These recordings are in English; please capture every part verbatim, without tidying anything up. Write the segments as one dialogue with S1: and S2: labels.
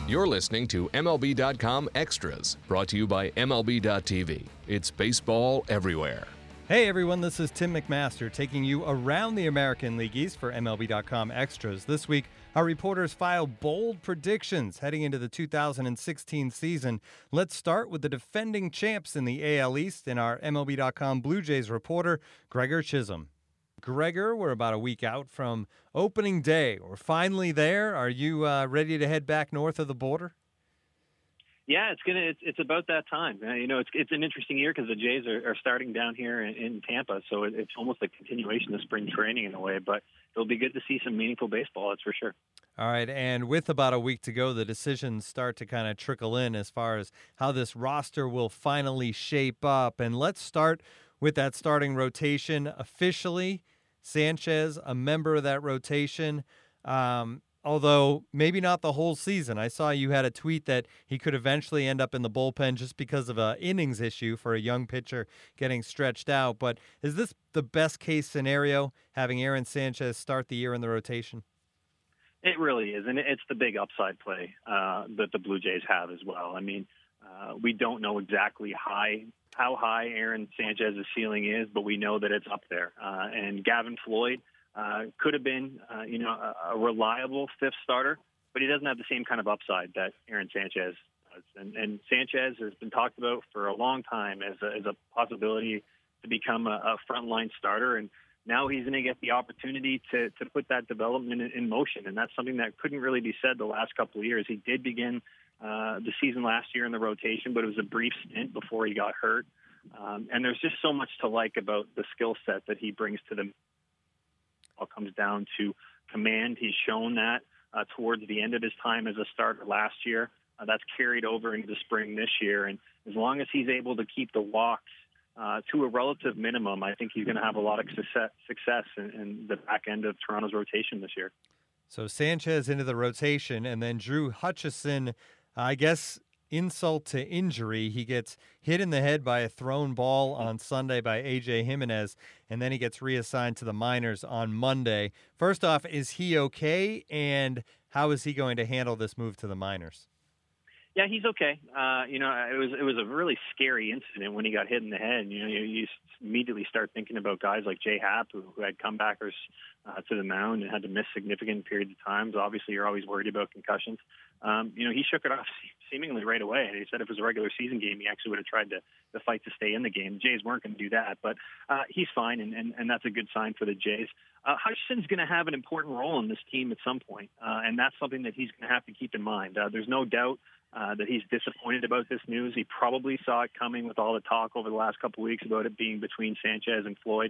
S1: You're listening to M L B dot com Extras, brought to you by M L B dot T V. It's baseball everywhere.
S2: Hey everyone, this is Tim McMaster taking you around the American League East for M L B dot com Extras. This week, our reporters file bold predictions heading into the two thousand sixteen season. Let's start with the defending champs in the A L East and our M L B dot com Blue Jays reporter, Gregor Chisholm. Gregor, we're about a week out from opening day. We're finally there. Are you uh, ready to head back north of the border?
S3: Yeah, it's gonna. It's, it's about that time. Uh, you know, it's it's an interesting year because the Jays are, are starting down here in, in Tampa, so it, it's almost a continuation of spring training in a way. But it'll be good to see some meaningful baseball. That's for sure.
S2: All right, and with about a week to go, the decisions start to kind of trickle in as far as how this roster will finally shape up. And let's start with that starting rotation officially. Sanchez, a member of that rotation, um, although maybe not the whole season. I saw you had a tweet that he could eventually end up in the bullpen just because of an innings issue for a young pitcher getting stretched out. But is this the best case scenario, having Aaron Sanchez start the year in the rotation?
S3: It really is, and it's the big upside play uh, that the Blue Jays have as well. I mean, uh, we don't know exactly high how high Aaron Sanchez's ceiling is, but we know that it's up there. Uh, and Gavin Floyd uh, could have been, uh, you know, a, a reliable fifth starter, but he doesn't have the same kind of upside that Aaron Sanchez does. And, and Sanchez has been talked about for a long time as a, as a possibility to become a, a frontline starter, and now he's going to get the opportunity to to put that development in, in motion, and that's something that couldn't really be said the last couple of years. He did begin uh, the season last year in the rotation, but it was a brief stint before he got hurt. Um, and there's just so much to like about the skill set that he brings to them. It all comes down to command. He's shown that uh, towards the end of his time as a starter last year. Uh, that's carried over into the spring this year, and as long as he's able to keep the walks Uh, to a relative minimum, I think he's going to have a lot of success, success in, in the back end of Toronto's rotation this year.
S2: So Sanchez into the rotation, and then Drew Hutchison, I guess insult to injury. He gets hit in the head by a thrown ball on Sunday by A J Jimenez, and then he gets reassigned to the minors on Monday. First off, is he okay, and how is he going to handle this move to the minors?
S3: Yeah, he's okay. Uh, you know, it was it was a really scary incident when he got hit in the head. You know, you, you immediately start thinking about guys like Jay Happ, who, who had comebackers uh, to the mound and had to miss significant periods of times. Obviously, you're always worried about concussions. Um, you know, he shook it off seemingly right away, and he said if it was a regular season game, he actually would have tried to, to fight to stay in the game. The Jays weren't going to do that, but uh, he's fine, and, and, and that's a good sign for the Jays. Uh, Hutchison's going to have an important role in this team at some point, uh, and that's something that he's going to have to keep in mind. Uh, there's no doubt Uh, that he's disappointed about this news. He probably saw it coming with all the talk over the last couple of weeks about it being between Sanchez and Floyd.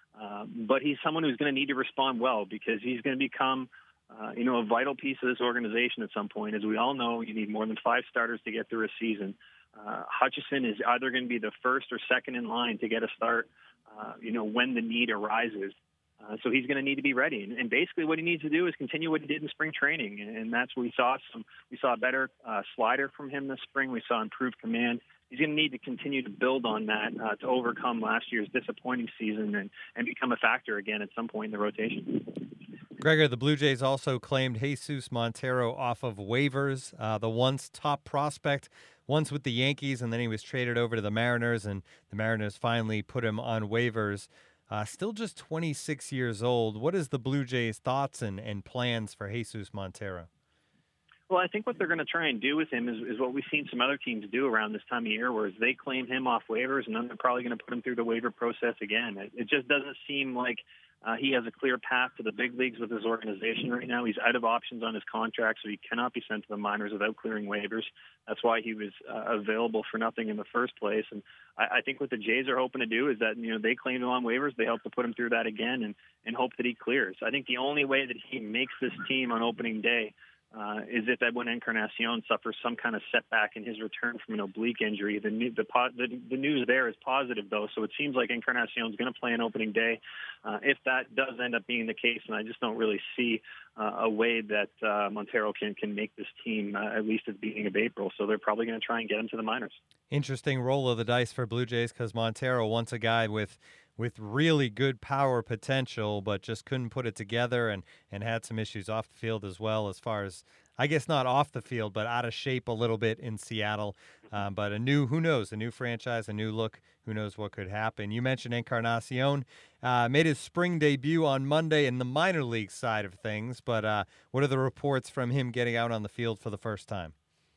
S3: Um, but he's someone who's going to need to respond well because he's going to become, uh, you know, a vital piece of this organization at some point. As we all know, you need more than five starters to get through a season. Uh, Hutchison is either going to be the first or second in line to get a start, uh, you know, when the need arises. Uh, so he's going to need to be ready, and, and basically what he needs to do is continue what he did in spring training, and, and that's what we saw. Some we saw a better uh, slider from him this spring. We saw improved command. He's going to need to continue to build on that uh, to overcome last year's disappointing season and, and become a factor again at some point in the rotation.
S2: Gregor, the Blue Jays also claimed Jesus Montero off of waivers, uh, the once top prospect, once with the Yankees, and then he was traded over to the Mariners, and the Mariners finally put him on waivers. Uh, still just twenty-six years old. What is the Blue Jays' thoughts and, and plans for Jesus Montero?
S3: Well, I think what they're going to try and do with him is, is what we've seen some other teams do around this time of year, whereas they claim him off waivers, and then they're probably going to put him through the waiver process again. It, it just doesn't seem like uh, he has a clear path to the big leagues with his organization right now. He's out of options on his contract, so he cannot be sent to the minors without clearing waivers. That's why he was uh, available for nothing in the first place. And I, I think what the Jays are hoping to do is that, you know, they claim him on waivers. They hope to put him through that again and, and hope that he clears. I think the only way that he makes this team on opening day Uh, is if Edwin Encarnacion suffers some kind of setback in his return from an oblique injury. The, new, the, the, the news there is positive, though, so it seems like Encarnacion is going to play an opening day. Uh, if that does end up being the case, and I just don't really see uh, a way that uh, Montero can, can make this team, uh, at least at the beginning of April, so they're probably going to try and get him to the minors.
S2: Interesting roll of the dice for Blue Jays because Montero, once a guy with with really good power potential, but just couldn't put it together and, and had some issues off the field as well, as far as, I guess not off the field, but out of shape a little bit in Seattle. Um, but a new, who knows, a new franchise, a new look, who knows what could happen. You mentioned Encarnacion, uh, made his spring debut on Monday in the minor league side of things, but uh, what are the reports from him getting out on the field for the first time?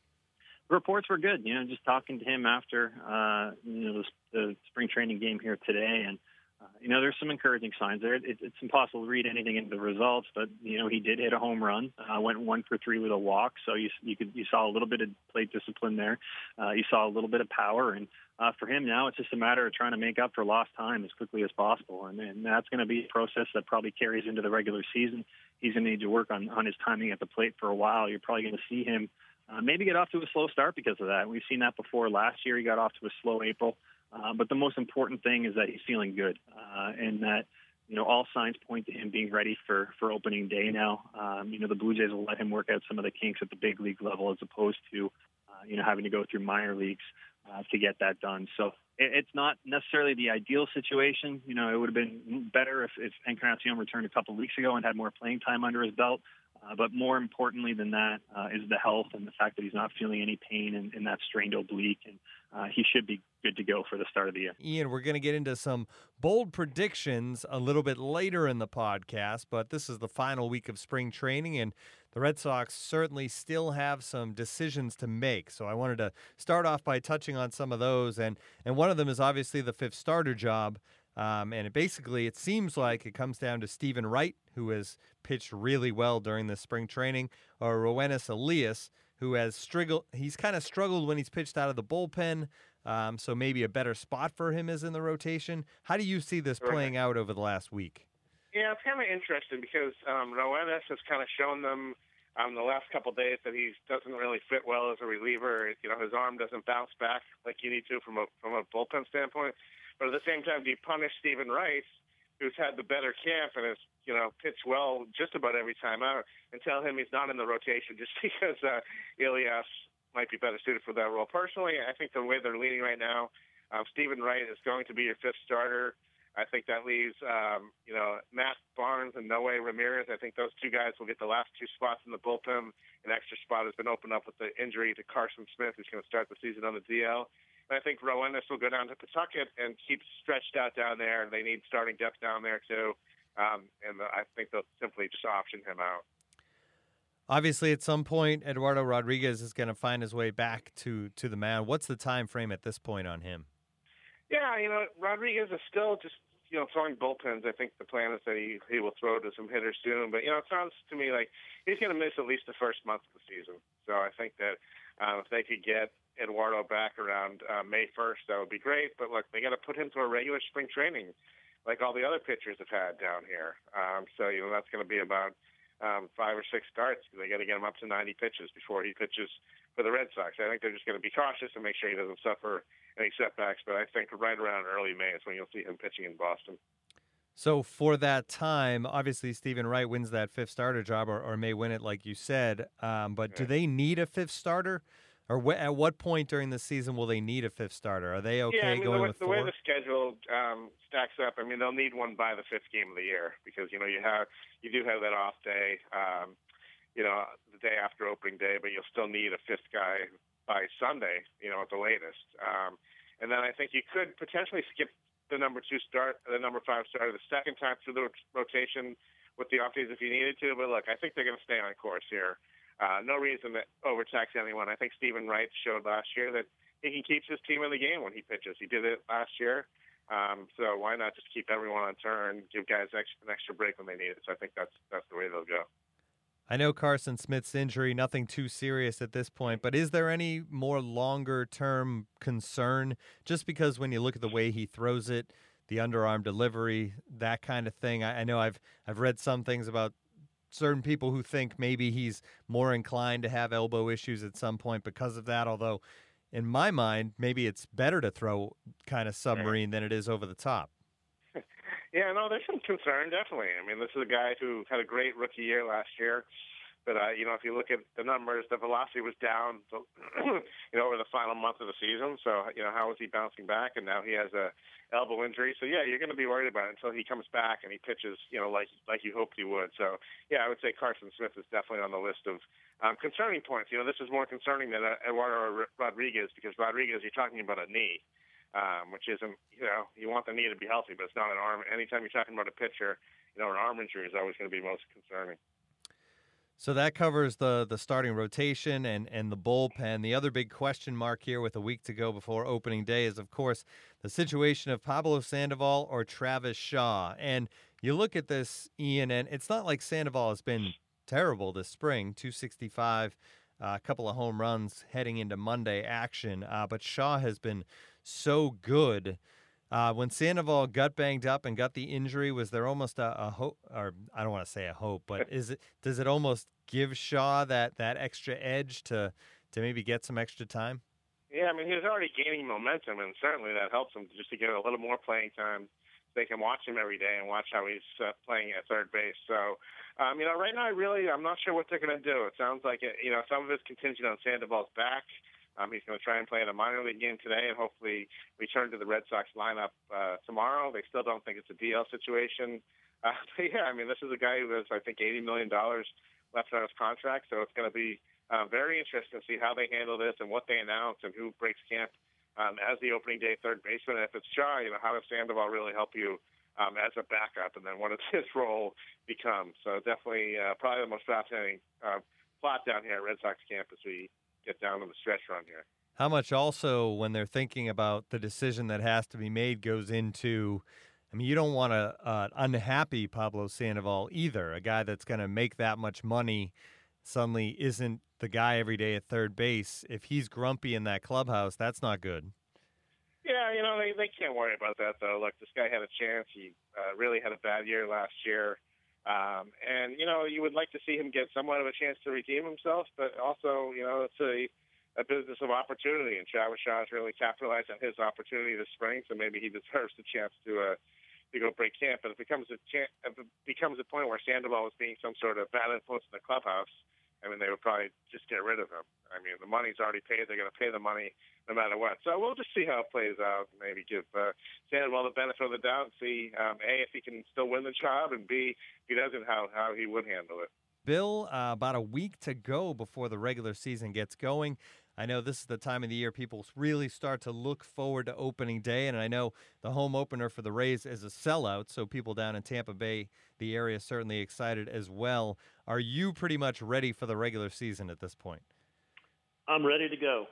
S3: Reports were good. You know, just talking to him after, uh, you know, the, the spring training game here today, and Uh, you know, there's some encouraging signs there. It, it's impossible to read anything into the results, but you know, he did hit a home run. Uh, went one for three with a walk, so you you could you saw a little bit of plate discipline there. Uh, you saw a little bit of power, and uh, for him now, it's just a matter of trying to make up for lost time as quickly as possible, and, and that's going to be a process that probably carries into the regular season. He's going to need to work on on his timing at the plate for a while. You're probably going to see him uh, maybe get off to a slow start because of that. We've seen that before. Last year, he got off to a slow April. Uh, but the most important thing is that he's feeling good, uh, and that, you know, all signs point to him being ready for, for opening day now. Um, you know, the Blue Jays will let him work out some of the kinks at the big league level as opposed to, uh, you know, having to go through minor leagues uh, to get that done. So it, it's not necessarily the ideal situation. You know, it would have been better if, if Encarnacion returned a couple of weeks ago and had more playing time under his belt. Uh, but more importantly than that uh, is the health and the fact that he's not feeling any pain in, in that strained oblique, and uh, he should be good to go for the start of the year.
S2: Ian, we're going to get into some bold predictions a little bit later in the podcast, but this is the final week of spring training, and the Red Sox certainly still have some decisions to make. So I wanted to start off by touching on some of those, and, and one of them is obviously the fifth starter job. Um, and it basically, it seems like it comes down to Stephen Wright, who has pitched really well during the spring training, or Roenis Elias, who has struggled. He's kind of struggled when he's pitched out of the bullpen, um, so maybe a better spot for him is in the rotation. How do you see this playing out over the last week?
S4: Yeah, it's kind of interesting because um, Roenis has kind of shown them um, the last couple of days that he doesn't really fit well as a reliever. You know, his arm doesn't bounce back like you need to from a from a bullpen standpoint. But at the same time, do you punish Stephen Wright, who's had the better camp and has, you know, pitched well just about every time out, and tell him he's not in the rotation just because uh, Elias might be better suited for that role? Personally, I think the way they're leaning right now, um, Stephen Wright is going to be your fifth starter. I think that leaves, um, you know, Matt Barnes and Noe Ramirez. I think those two guys will get the last two spots in the bullpen. An extra spot has been opened up with the injury to Carson Smith, who's going to start the season on the D L. I think Roenis will go down to Pawtucket and keep stretched out down there. They need starting depth down there, too. Um, and I think they'll simply just option him out.
S2: Obviously, at some point, Eduardo Rodriguez is going to find his way back to, to the mound. What's the time frame at this point on him?
S4: Yeah, you know, Rodriguez is still just, you know, throwing bullpens. I think the plan is that he, he will throw to some hitters soon. But, you know, it sounds to me like he's going to miss at least the first month of the season. So I think that uh, if they could get Eduardo back around uh, May first, that would be great. But look, they got to put him through a regular spring training like all the other pitchers have had down here. Um, so, you know, that's going to be about um, five or six starts. They got to get him up to ninety pitches before he pitches for the Red Sox. I think they're just going to be cautious and make sure he doesn't suffer any setbacks. But I think right around early May is when you'll see him pitching in Boston.
S2: So for that time, obviously Stephen Wright wins that fifth starter job, or, or may win it, like you said. Um, but do they need a fifth starter? Or wh- at what point during the season will they need a fifth starter? Are they okay
S4: yeah, I mean,
S2: going
S4: the way,
S2: with
S4: the
S2: four?
S4: way the schedule um, stacks up, I mean, they'll need one by the fifth game of the year because, you know, you have you do have that off day, um, you know, the day after opening day, but you'll still need a fifth guy by Sunday, you know, at the latest. Um, and then I think you could potentially skip the number two start, the number five starter the second time through the rotation with the off days if you needed to. But look, I think they're going to stay on course here. Uh, no reason to overtax anyone. I think Stephen Wright showed last year that he can keep his team in the game when he pitches. He did it last year. Um, so why not just keep everyone on turn, give guys extra, an extra break when they need it? So I think that's that's the way they'll go.
S2: I know Carson Smith's injury, nothing too serious at this point, but is there any more longer-term concern? Just because when you look at the way he throws it, the underarm delivery, that kind of thing, I, I know I've I've read some things about certain people who think maybe he's more inclined to have elbow issues at some point because of that, although in my mind, maybe it's better to throw kind of submarine than it is over the top.
S4: Yeah, no, there's some concern, definitely. I mean, this is a guy who had a great rookie year last year. But, uh, you know, if you look at the numbers, the velocity was down, you know, over the final month of the season. So, you know, how is he bouncing back? And now he has a elbow injury. So, yeah, you're going to be worried about it until he comes back and he pitches, you know, like like you hoped he would. So, yeah, I would say Carson Smith is definitely on the list of um, concerning points. You know, this is more concerning than uh, Eduardo Rodriguez, because Rodriguez, you're talking about a knee, um, which isn't, you know, you want the knee to be healthy, but it's not an arm. Anytime you're talking about a pitcher, you know, an arm injury is always going to be most concerning.
S2: So that covers the the starting rotation and, and the bullpen. The other big question mark here with a week to go before opening day is, of course, the situation of Pablo Sandoval or Travis Shaw. And you look at this, Ian, and it's not like Sandoval has been terrible this spring, two sixty-five, uh, a couple of home runs heading into Monday action. Uh, but Shaw has been so good. Uh, when Sandoval got banged up and got the injury, was there almost a, a hope, or I don't want to say a hope, but is it does it almost give Shaw that, that extra edge to to maybe get some extra time?
S4: Yeah, I mean, he was already gaining momentum, and certainly that helps him just to get a little more playing time. They can watch him every day and watch how he's uh, playing at third base. So, um, you know, right now, I really, I'm not sure what they're going to do. It sounds like, it, you know, some of it's contingent on Sandoval's back. Um, he's going to try and play in a minor league game today and hopefully return to the Red Sox lineup uh, tomorrow. They still don't think it's a D L situation. Uh, but yeah, I mean, this is a guy who has, I think, eighty million dollars left on his contract, so it's going to be uh, very interesting to see how they handle this and what they announce and who breaks camp um, as the opening day third baseman. And if it's Shaw, you know, how does Sandoval really help you um, as a backup, and then what does his role become? So definitely uh, probably the most fascinating uh, plot down here at Red Sox camp as we get down to the stretch run here.
S2: How much also, when they're thinking about the decision that has to be made, goes into, I mean, you don't want a uh, unhappy Pablo Sandoval either, a guy that's going to make that much money suddenly isn't the guy every day at third base. If he's grumpy in that clubhouse, that's not good.
S4: Yeah, you know, they, they can't worry about that, though. Look, this guy had a chance. He uh, really had a bad year last year. Um, and, you know, you would like to see him get somewhat of a chance to redeem himself, but also, you know, it's a, a business of opportunity, and Travis Shaw has really capitalized on his opportunity this spring, so maybe he deserves the chance to uh, to go break camp. But if it becomes a, chance, if it becomes a point where Sandoval is being some sort of bad influence in the clubhouse, I mean, they would probably just get rid of him. I mean, the money's already paid. They're going to pay the money no matter what. So we'll just see how it plays out. Maybe give uh, Sandoval the benefit of the doubt and see, um, A, if he can still win the job, and B, if he doesn't, how, how he would handle it.
S2: Bill, uh, about a week to go before the regular season gets going. I know this is the time of the year people really start to look forward to opening day, and I know the home opener for the Rays is a sellout, so people down in Tampa Bay, the area, certainly excited as well. Are you pretty much ready for the regular season at this point?
S5: I'm ready to go.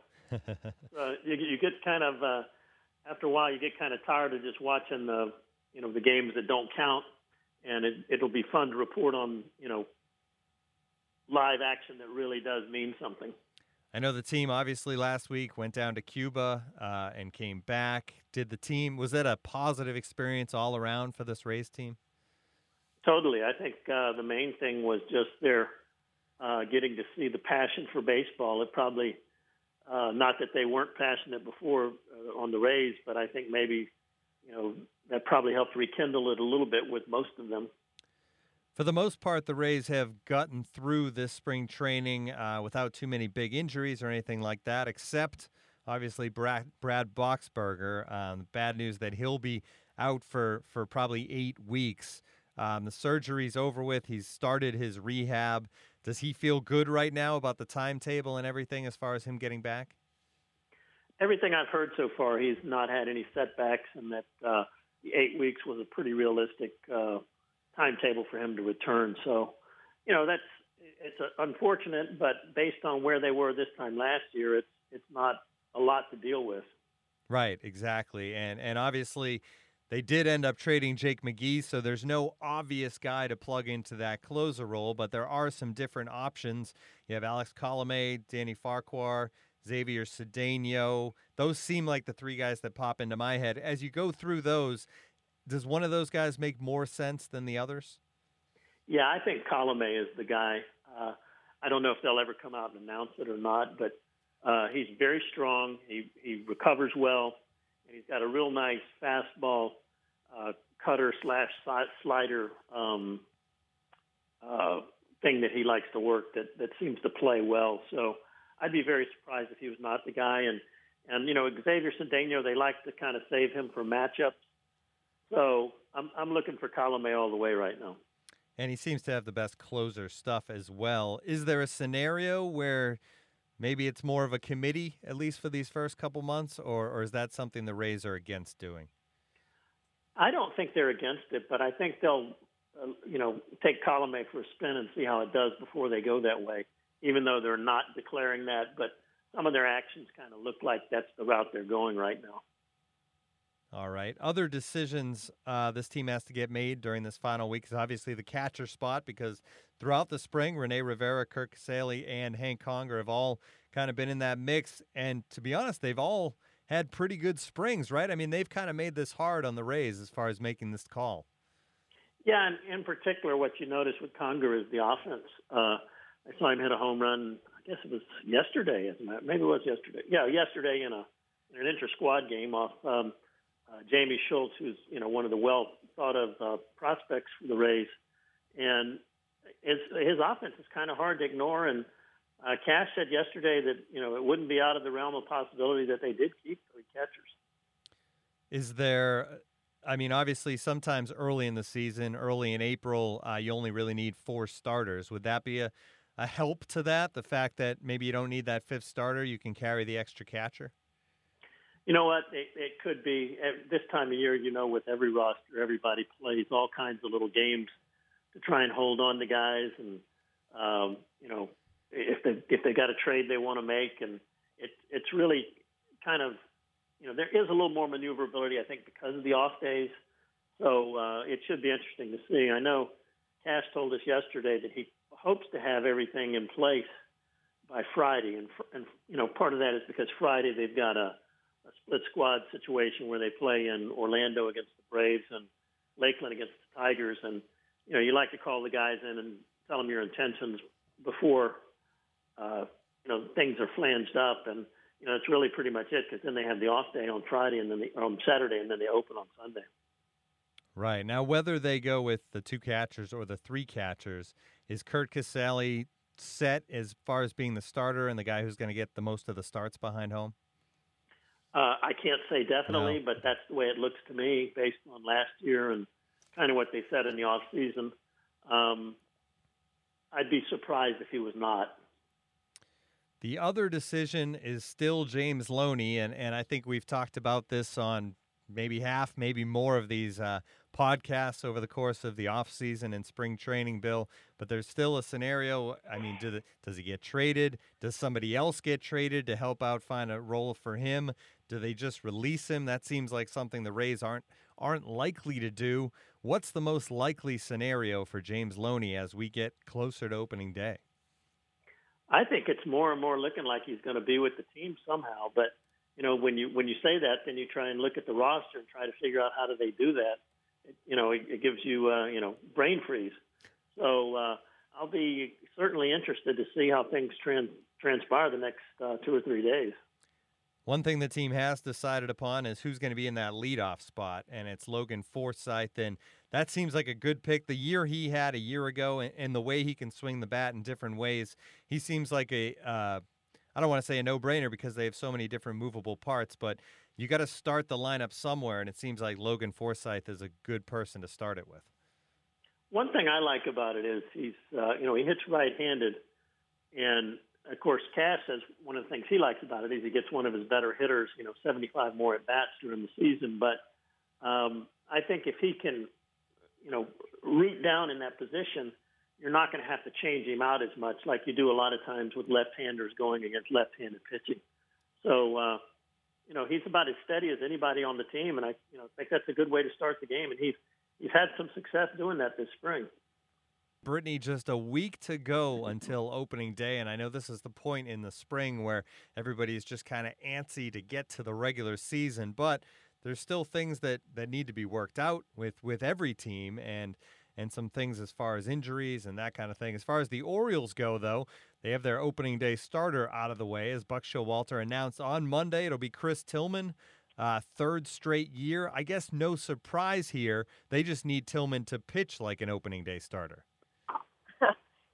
S5: uh, you, you get kind of, uh, after a while, you get kind of tired of just watching the, you know, the games that don't count, and it, it'll be fun to report on, you know, live action that really does mean something.
S2: I know the team obviously last week went down to Cuba uh, and came back. Did the team, was that a positive experience all around for this Rays team?
S5: Totally. I think uh, the main thing was just their uh, getting to see the passion for baseball. It probably, uh, not that they weren't passionate before uh, on the Rays, but I think maybe, you know, that probably helped rekindle it a little bit with most of them.
S2: For the most part, the Rays have gotten through this spring training uh, without too many big injuries or anything like that, except obviously Brad, Brad Boxberger. Um, bad news that he'll be out for, for probably eight weeks. Um, the surgery's over with. He's started his rehab. Does he feel good right now about the timetable and everything as far as him getting back?
S5: Everything I've heard so far, he's not had any setbacks, and that uh, the eight weeks was a pretty realistic uh timetable for him to return. So, you know, that's it's unfortunate, but based on where they were this time last year, it's it's not a lot to deal with.
S2: Right, exactly. And and obviously they did end up trading Jake McGee, so there's no obvious guy to plug into that closer role, but there are some different options. You have Alex Colomé, Danny Farquhar, Xavier Cedeno. Those seem like the three guys that pop into my head. As you go through those, does one of those guys make more sense than the others?
S5: Yeah, I think Colomé is the guy. Uh, I don't know if they'll ever come out and announce it or not, but uh, he's very strong. He he recovers well, and he's got a real nice fastball, uh, cutter slash slider um, uh, thing that he likes to work that, that seems to play well. So I'd be very surprised if he was not the guy. And, and you know, Xavier Cedeno, they like to kind of save him for matchups. So I'm, I'm looking for Colomé all the way right now.
S2: And he seems to have the best closer stuff as well. Is there a scenario where maybe it's more of a committee, at least for these first couple months, or, or is that something the Rays are against doing?
S5: I don't think they're against it, but I think they'll, uh, you know, take Colomé for a spin and see how it does before they go that way, even though they're not declaring that. But some of their actions kind of look like that's the route they're going right now.
S2: All right. Other decisions uh, this team has to get made during this final week is obviously the catcher spot, because throughout the spring, Rene Rivera, Curt Casali, and Hank Conger have all kind of been in that mix. And to be honest, they've all had pretty good springs, right? I mean, they've kind of made this hard on the Rays as far as making this call.
S5: Yeah, and in particular, what you notice with Conger is the offense. Uh, I saw him hit a home run, I guess it was yesterday, isn't it? Maybe it was yesterday. Yeah, yesterday in, a, in an inter-squad game off um, – Uh, Jamie Schultz, who's you know one of the well thought of uh, prospects for the Rays, and his his offense is kind of hard to ignore. And uh, Cash said yesterday that you know it wouldn't be out of the realm of possibility that they did keep three catchers.
S2: Is there? I mean, obviously, sometimes early in the season, early in April, uh, you only really need four starters. Would that be a, a help to that? The fact that maybe you don't need that fifth starter, you can carry the extra catcher.
S5: You know what? It, it could be at this time of year. You know, with every roster, everybody plays all kinds of little games to try and hold on to guys, and um, you know, if they if they got a trade they want to make, and it, it's really kind of, you know, there is a little more maneuverability, I think, because of the off days. So uh, it should be interesting to see. I know Cash told us yesterday that he hopes to have everything in place by Friday, and and you know, part of that is because Friday they've got a a split squad situation where they play in Orlando against the Braves and Lakeland against the Tigers. And, you know, you like to call the guys in and tell them your intentions before, uh, you know, things are flanged up. And, you know, it's really pretty much it, because then they have the off day on Friday and then the, on Saturday, and then they open on Sunday.
S2: Right. Now, whether they go with the two catchers or the three catchers, is Curt Casali set as far as being the starter and the guy who's going to get the most of the starts behind home?
S5: Uh, I can't say definitely,
S2: No.
S5: but that's the way it looks to me based on last year and kind of what they said in the off season. Um, I'd be surprised if he was not.
S2: The other decision is still James Loney, and, and I think we've talked about this on maybe half, maybe more of these uh, podcasts over the course of the offseason and spring training, Bill. But there's still a scenario. I mean, do the, does he get traded? Does somebody else get traded to help out find a role for him? Do they just release him? That seems like something the Rays aren't aren't likely to do. What's the most likely scenario for James Loney as we get closer to opening day?
S5: I think it's more and more looking like he's going to be with the team somehow. But, you know, when you when you say that, then you try and look at the roster and try to figure out how do they do that. It, you know, it, it gives you, uh, you know, brain freeze. So uh, I'll be certainly interested to see how things trans- transpire the next uh, two or three days.
S2: One thing the team has decided upon is who's going to be in that leadoff spot, and it's Logan Forsythe, and that seems like a good pick. The year he had a year ago, and, and the way he can swing the bat in different ways, he seems like a, uh, I don't want to say a no-brainer because they have so many different movable parts, but you got to start the lineup somewhere, and it seems like Logan Forsythe is a good person to start it with.
S5: One thing I like about it is he's, uh, you know, he hits right-handed, and of course, Cass says one of the things he likes about it is he gets one of his better hitters, you know, seventy-five more at bats during the season. But um, I think if he can, you know, root down in that position, you're not going to have to change him out as much like you do a lot of times with left-handers going against left-handed pitching. So, uh, you know, he's about as steady as anybody on the team, and I, you know, think that's a good way to start the game. And he's he's had some success doing that this spring.
S2: Brittany, just a week to go until opening day, and I know this is the point in the spring where everybody is just kind of antsy to get to the regular season, but there's still things that, that need to be worked out with, with every team, and and some things as far as injuries and that kind of thing. As far as the Orioles go, though, they have their opening day starter out of the way, as Buck Showalter announced on Monday. It'll be Chris Tillman, uh, third straight year. I guess no surprise here. They just need Tillman to pitch like an opening day starter.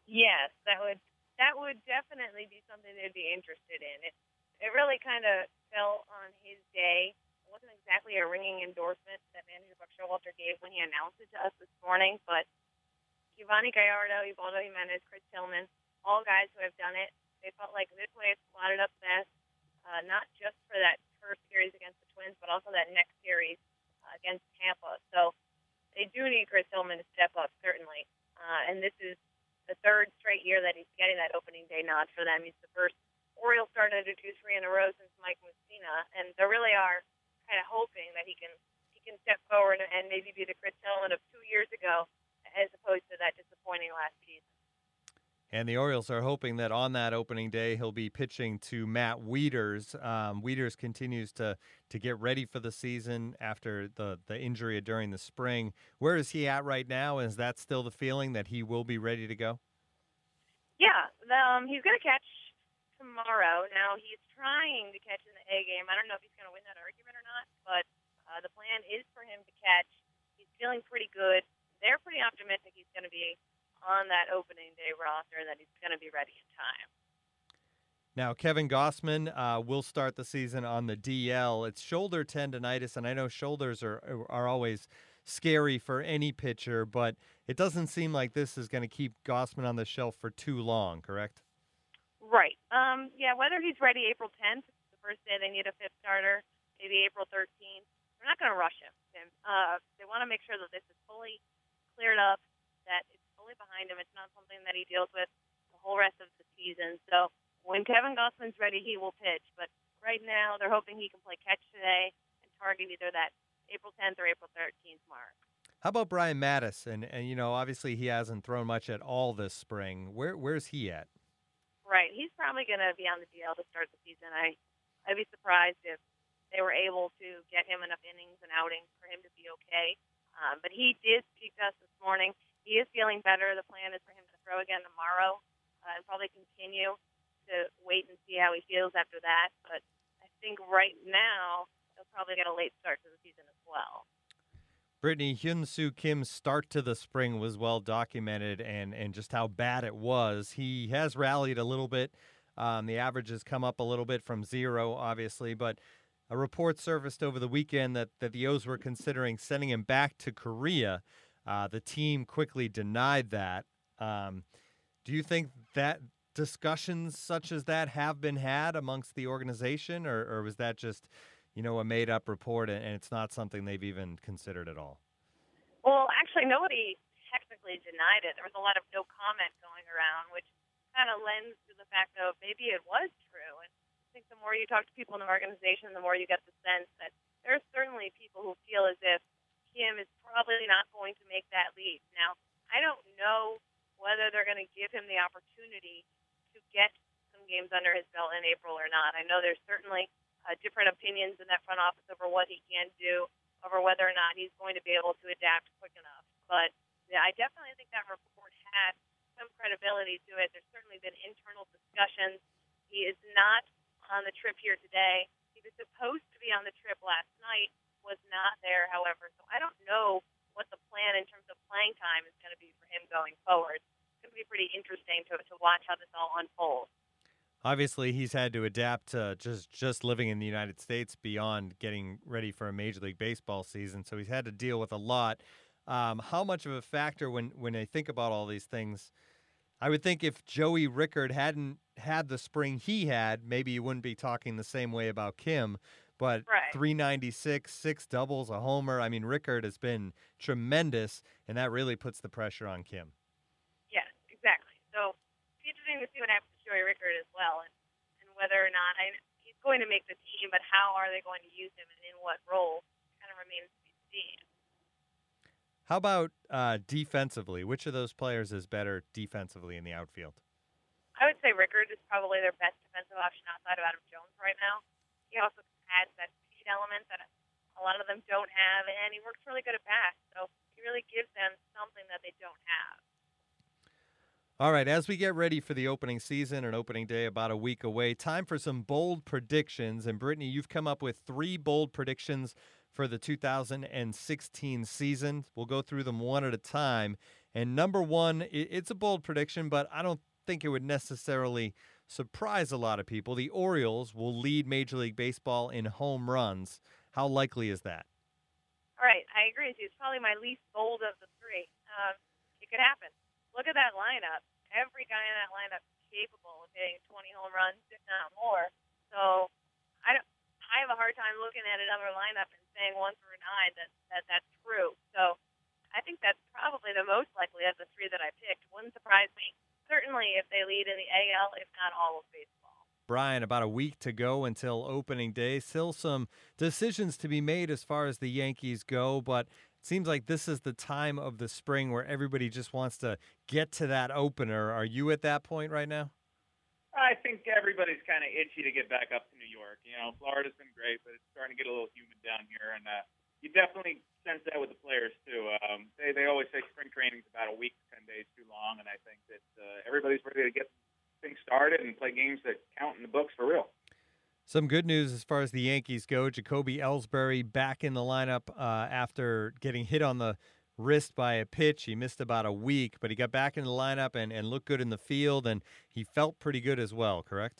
S6: Yes, that would that would definitely be something they'd be interested in. It it really kind of fell on his day. It wasn't exactly a ringing endorsement that manager Buck Showalter gave when he announced it to us this morning, but Giovanni Gallardo, Ubaldo Jimenez, Chris Tillman, all guys who have done it, they felt like this way it's slotted up best, uh, not just for that first series against the Twins, but also that next series uh, against Tampa. So they do need Chris Tillman to step up, certainly. Uh, and this is the third straight year that he's getting that opening day nod for them. He's the first Oriole starter to do three in a row since Mike Mussina, and they really are kind of hoping that he can he can step forward and maybe be the Chris Tillman of two years ago, as opposed to that disappointing last season.
S2: And the Orioles are hoping that on that opening day, he'll be pitching to Matt Wieters. Um, Wieters continues to to get ready for the season after the, the injury during the spring. Where is he at right now? Is that still the feeling that he will be ready to go?
S6: Yeah, um, he's going to catch tomorrow. Now, he's trying to catch in the A game. I don't know if he's going to win that argument or not, but uh, the plan is for him to catch. He's feeling pretty good. They're pretty optimistic he's going to be on that opening day roster and that he's going to be ready in time.
S2: Now, Kevin Gausman uh, will start the season on the D L. It's shoulder tendonitis, and I know shoulders are are always scary for any pitcher, but it doesn't seem like this is going to keep Gausman on the shelf for too long, correct?
S6: Right. Um, yeah, whether he's ready April tenth, the first day they need a fifth starter, maybe April thirteenth, they're not going to rush him. Tim. Uh, they want to make sure that this is fully cleared up, that it's fully behind him. It's not something that he deals with the whole rest of the season. So when Kevin Gausman's ready, he will pitch. But right now, they're hoping he can play catch today and target either that April tenth or April thirteenth mark.
S2: How about Brian Mattis? And, and you know, obviously he hasn't thrown much at all this spring. Where Where's he at?
S6: Right. He's probably going to be on the D L to start the season. I, I'd be surprised if they were able to get him enough innings and outings for him to be okay. Um, but he did speak to us this morning. He is feeling better. The plan is for him to throw again tomorrow uh, and probably continue to wait and see how he feels after that. But I think right now he'll probably get a late start to the season as well.
S2: Brittany, Hyun-Soo Kim's start to the spring was well documented, and, and just how bad it was. He has rallied a little bit. Um, the average has come up a little bit from zero, obviously, but a report surfaced over the weekend that, that the O's were considering sending him back to Korea. Uh, the team quickly denied that. Um, do you think that discussions such as that have been had amongst the organization, or, or was that just, you know, a made-up report and it's not something they've even considered at all?
S6: Well, actually, nobody technically denied it. There was a lot of no comment going around, which kind of lends to the fact of maybe it was true. And I think the more you talk to people in the organization, the more you get the sense that there are certainly people who feel as if Kim is probably not going to make that leap. Now, I don't know whether they're going to give him the opportunity to get some games under his belt in April or not. I know there's certainly uh, different opinions in that front office over what he can do, over whether or not he's going to be able to adapt quick enough. But yeah, I definitely think that report had some credibility to it. There's certainly been internal discussions. He is not on the trip here today. He was supposed to be on the trip last night, was not there, however. So I don't know what the plan in terms of playing time is going to be for him going forward. It's going to be pretty interesting to, to watch how this all unfolds.
S2: Obviously, he's had to adapt to just, just living in the United States beyond getting ready for a Major League Baseball season, so he's had to deal with a lot. Um, how much of a factor when, when I think about all these things, I would think if Joey Rickard hadn't had the spring he had, maybe you wouldn't be talking the same way about Kim. But
S6: right.
S2: three ninety-six, six doubles, a homer. I mean, Rickard has been tremendous, and that really puts the pressure on Kim.
S6: Yes, exactly. So it's interesting to see what happens to Joey Rickard as well, and, and whether or not I, he's going to make the team, but how are they going to use him and in what role kind of remains to be seen.
S2: How about uh, defensively? Which of those players is better defensively in the outfield?
S6: I would say Rickard is probably their best defensive option outside of Adam Jones right now. He also adds that speed element that a lot of them don't have, and he works really good at bats. So he really gives them something that they don't have.
S2: All right, as we get ready for the opening season and opening day about a week away, time for some bold predictions. And Brittany, you've come up with three bold predictions for the two thousand sixteen season. We'll go through them one at a time. And number one, it's a bold prediction, but I don't think it would necessarily surprise a lot of people. The Orioles will lead Major League Baseball in home runs. How likely is that?
S6: All right, I agree with you. It's probably my least bold of the three. Um, it could happen. Look at that lineup. Every guy in that lineup is capable of hitting twenty home runs, if not more. So I, don't, I have a hard time looking at another lineup and saying one through nine that, that that's true. So I think that's probably the most likely of the three that I picked. Wouldn't surprise me. Certainly if they lead in the A L, if not all of baseball.
S2: Brian, about a week to go until opening day. Still some decisions to be made as far as the Yankees go, but it seems like this is the time of the spring where everybody just wants to get to that opener. Are you at that point right now?
S7: I think everybody's kind of itchy to get back up to New York. You know, Florida's been great, but it's starting to get a little humid down here, and uh, you definitely sense that with the players too. Um, they they always say spring training's about a week to ten days too long, and I think that uh, everybody's ready to get things started and play games that count in the books for real.
S2: Some good news as far as the Yankees go. Jacoby Ellsbury back in the lineup uh, after getting hit on the wrist by a pitch. He missed about a week, but he got back in the lineup and, and looked good in the field, and he felt pretty good as well, correct?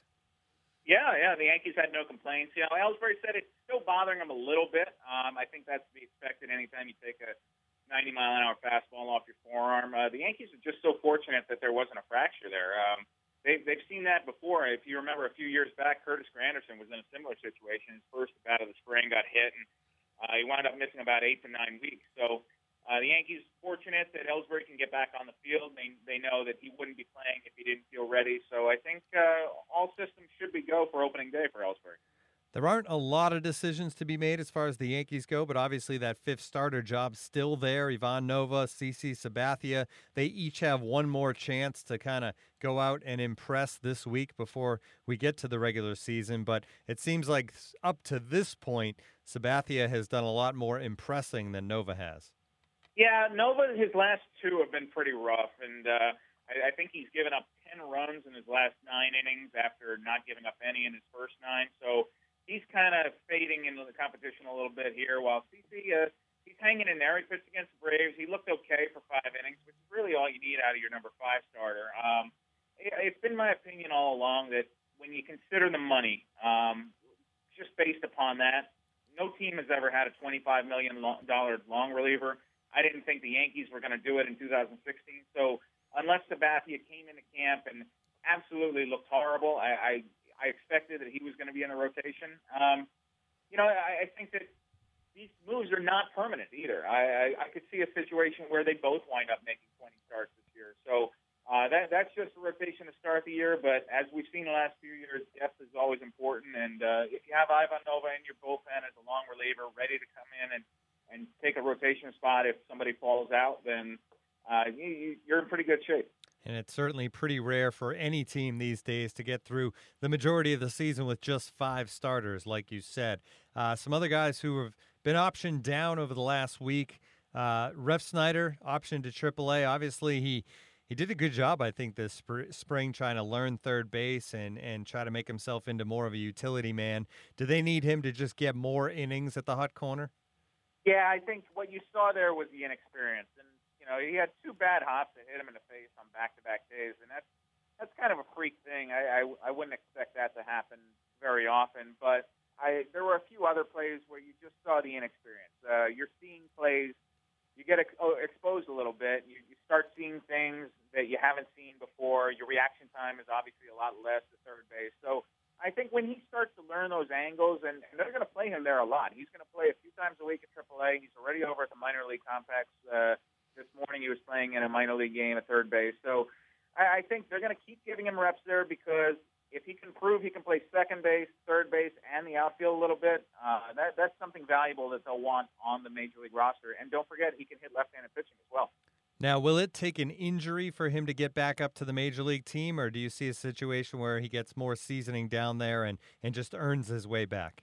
S7: Yeah, yeah, the Yankees had no complaints. You know, Ellsbury said it's still bothering him a little bit. Um, I think that's to be expected anytime you take a ninety mile an hour fastball off your forearm. Uh, the Yankees are just so fortunate that there wasn't a fracture there. Um, They've, they've seen that before. If you remember a few years back, Curtis Granderson was in a similar situation. His first bat of the spring got hit, and uh, he wound up missing about eight to nine weeks. So uh, the Yankees fortunate that Ellsbury can get back on the field. They they know that he wouldn't be playing if he didn't feel ready. So I think uh, all systems should be go for opening day for Ellsbury.
S2: There aren't a lot of decisions to be made as far as the Yankees go, but obviously that fifth starter job's still there. Ivan Nova, CeCe Sabathia, they each have one more chance to kind of go out and impress this week before we get to the regular season. But it seems like up to this point, Sabathia has done a lot more impressing than Nova has.
S7: Yeah, Nova, his last two have been pretty rough, and uh, I, I think he's given up ten runs in his last nine innings after not giving up any in his first nine. So he's kind of fading into the competition a little bit here, while CeCe, uh, he's hanging in there. He pitched against the Braves. He looked okay for five innings, which is really all you need out of your number five starter. Um, it, it's been my opinion all along that when you consider the money, um, just based upon that, no team has ever had a twenty-five million dollars long reliever. I didn't think the Yankees were going to do it in two thousand sixteen. So unless Sabathia came into camp and absolutely looked horrible, I, I I expected that he was going to be in the rotation. Um, you know, I, I think that these moves are not permanent either. I, I, I could see a situation where they both wind up making twenty starts this year. So uh, that that's just a rotation to start the year. But as we've seen the last few years, depth is always important. And uh, if you have Ivan Nova in your bullpen as a long reliever ready to come in and, and take a rotation spot if somebody falls out, then uh, you, you're in pretty good shape.
S2: And it's certainly pretty rare for any team these days to get through the majority of the season with just five starters, like you said. Uh, some other guys who have been optioned down over the last week. Uh, Refsnyder, optioned to triple A. Obviously, he, he did a good job, I think, this sp- spring trying to learn third base and, and try to make himself into more of a utility man. Do they need him to just get more innings at the hot corner?
S7: Yeah, I think what you saw there was the inexperience. And you know, he had two bad hops that hit him in the face on back-to-back days, and that's that's kind of a freak thing. I, I I wouldn't expect that to happen very often, but I there were a few other plays where you just saw the inexperience. Uh, you're seeing plays, you get ex- exposed a little bit. You, you start seeing things that you haven't seen before. Your reaction time is obviously a lot less at third base. So I think when he starts to learn those angles, and, and they're going to play him there a lot. He's going to play a few times a week at triple A. He's already over at the minor league complex. Uh, This morning he was playing in a minor league game at third base. So I, I think they're going to keep giving him reps there because if he can prove he can play second base, third base, and the outfield a little bit, uh, that, that's something valuable that they'll want on the Major League roster. And don't forget, he can hit left-handed pitching as well.
S2: Now, will it take an injury for him to get back up to the Major League team, or do you see a situation where he gets more seasoning down there and, and just earns his way back?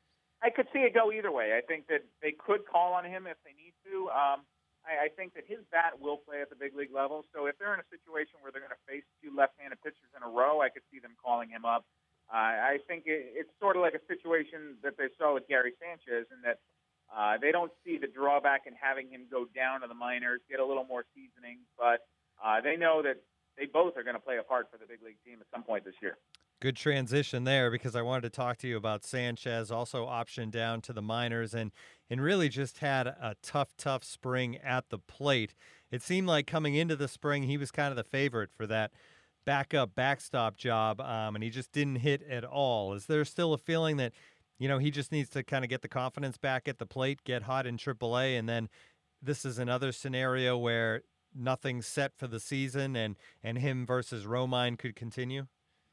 S7: I could see it go either way. I think that they could call on him if they need to. Um, I think that his bat will play at the big league level. So if they're in a situation where they're going to face two left-handed pitchers in a row, I could see them calling him up. Uh, I think it, it's sort of like a situation that they saw with Gary Sanchez in that Uh, they don't see the drawback in having him go down to the minors, get a little more seasoning, but uh, they know that they both are going to play a part for the big league team at some point this year.
S2: Good transition there, because I wanted to talk to you about Sanchez, also optioned down to the minors, and, and really just had a tough, tough spring at the plate. It seemed like coming into the spring, he was kind of the favorite for that backup backstop job, um, and he just didn't hit at all. Is there still a feeling that, you know, he just needs to kind of get the confidence back at the plate, get hot in triple A, and then this is another scenario where nothing's set for the season, and, and him versus Romine could continue?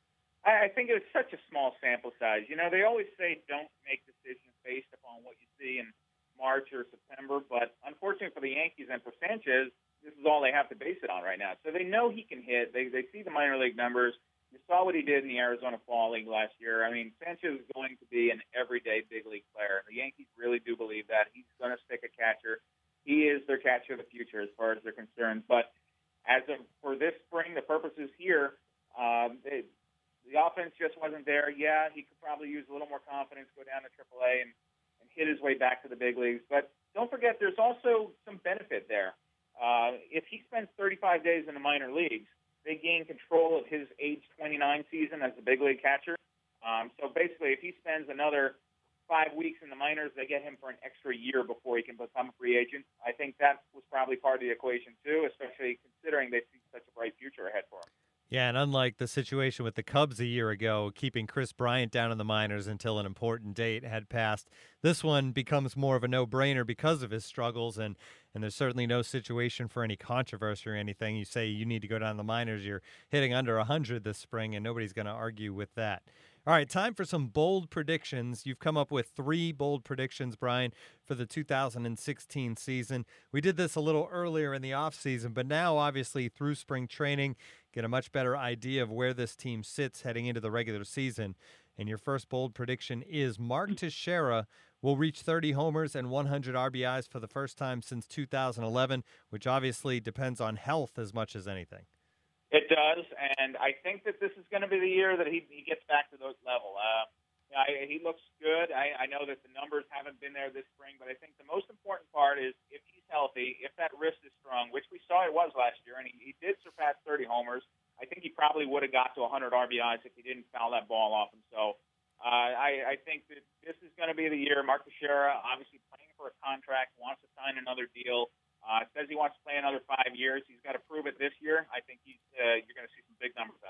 S7: I think it's such a small sample size. You know, they always say don't make decisions based upon what you see in March or September, but unfortunately for the Yankees and for Sanchez, this is all they have to base it on right now. So they know he can hit. They they see the minor league numbers. You saw what he did in the Arizona Fall League last year. I mean, Sanchez is going to be an everyday big league player. The Yankees really do believe that. He's going to stick a catcher. He is their catcher of the future as far as they're concerned. But as of for this spring, the purposes here, um, they, the offense just wasn't there. Yeah, he could probably use a little more confidence, go down to triple A and, and hit his way back to the big leagues. But don't forget, there's also some benefit there. Uh, if he spends thirty-five days in the minor leagues, they gain control of his age twenty-nine season as the big league catcher. Um, so basically, if he spends another five weeks in the minors, they get him for an extra year before he can become a free agent. I think that was probably part of the equation, too, especially considering they see such a bright future ahead for him.
S2: Yeah, and unlike the situation with the Cubs a year ago, keeping Chris Bryant down in the minors until an important date had passed, this one becomes more of a no-brainer because of his struggles, and, and there's certainly no situation for any controversy or anything. You say you need to go down the minors, you're hitting under one hundred this spring, and nobody's going to argue with that. All right, time for some bold predictions. You've come up with three bold predictions, Brian, for the two thousand sixteen season. We did this a little earlier in the offseason, but now, obviously, through spring training, get a much better idea of where this team sits heading into the regular season. And your first bold prediction is Mark Teixeira will reach thirty homers and one hundred R B Is for the first time since two thousand eleven, which obviously depends on health as much as anything.
S7: It does, and I think that this is going to be the year that he, he gets back to those level. Uh, I, he looks good. I, I know that the numbers haven't been there this spring, but I think the most important part is if he's healthy, if that wrist is strong, which we saw it was last year, and he, he did surpass thirty homers. I think he probably would have got to one hundred R B Is if he didn't foul that ball off him. So uh, I, I think that this is going to be the year. Mark Teixeira, obviously playing for a contract, wants to sign another deal. Uh, says he wants to play another five years. He's got to prove it this year. I think he's uh, you're going to see some big numbers